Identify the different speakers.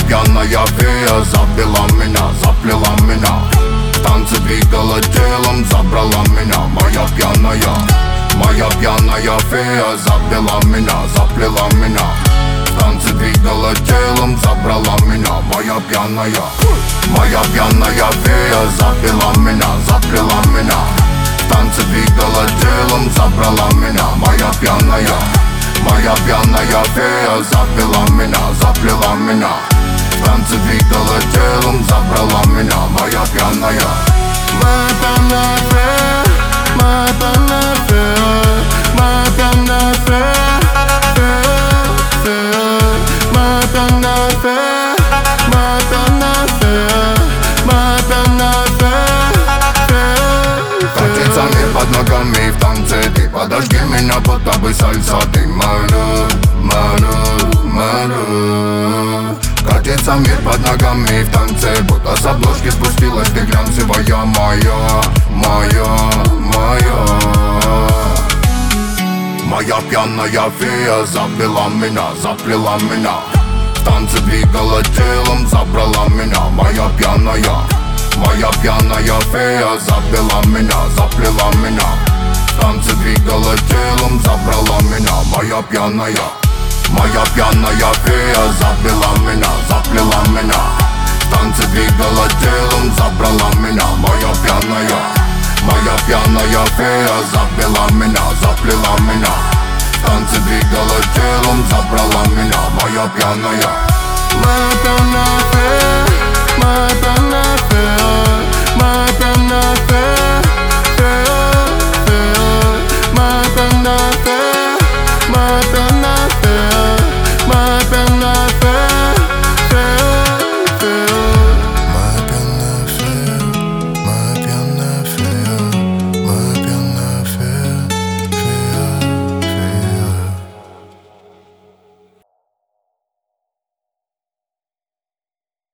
Speaker 1: пьяная фея забила меня, заплела меня. В танце двигала телом, забрала меня. Моя пьяная фея забила меня, заплела меня. В танце двигала телом, забрала меня. Моя пьяная фея забила меня, заплела меня. В танце двигала телом, забрала меня. Моя пьяная фея забила меня, заплела меня. В танце двигала телом, забрала меня. Моя пьяная фея, моя пьяная фея, моя пьяная фея, моя пьяная фея, моя пьяная фея, моя пьяная фея. Катится мир под ногами в танце. Ты подожди меня, будто бы сальса. Ты катится мир под ногами в танце. Будто с обложки спустилась ты глянцевая моя. Моя пьяная фея забила меня, заплела меня. В танце двигала телом, забрала меня. Моя пьяная фея забила меня, заплела меня. В танце двигала телом, забрала меня. Моя пьяная фея забила меня, заплела меня. В танце двигала телом, забрала меня. Моя пьяная фея забила меня, заплела меня. В танце двигала телом, забрала меня. Моя пьяная фея, моя пьяная фея.